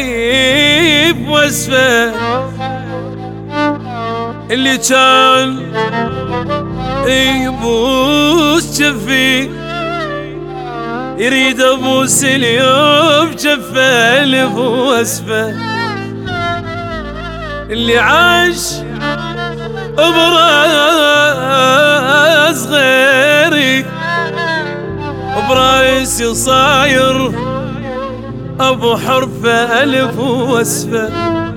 أليف واسفة، اللي كان يبوس جفي يريد ابوس اليوم جفه ألف واسفة، اللي عاش براس غيري برايسي صاير ابو حرفه ألف واسفة،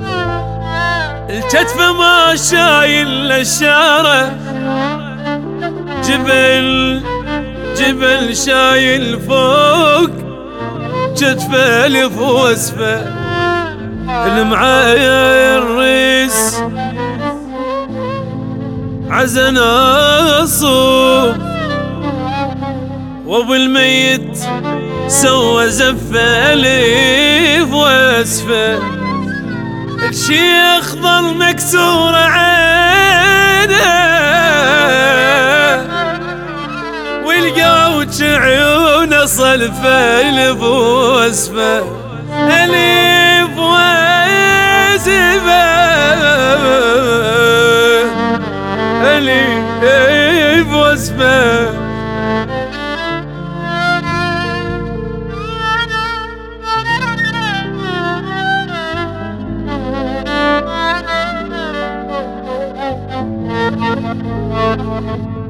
الكتفه ما شايل الشارة جبل شايل فوق كتفه ألف واسفة، المعايا الريس عزن اصوب وابو الميت سوى زفه ألف واسفة، الشيخ ظل مكسور عينه والقوج عيونه صلفه ألف واسفة، ألف واسفة، ألف واسفة. Thank you.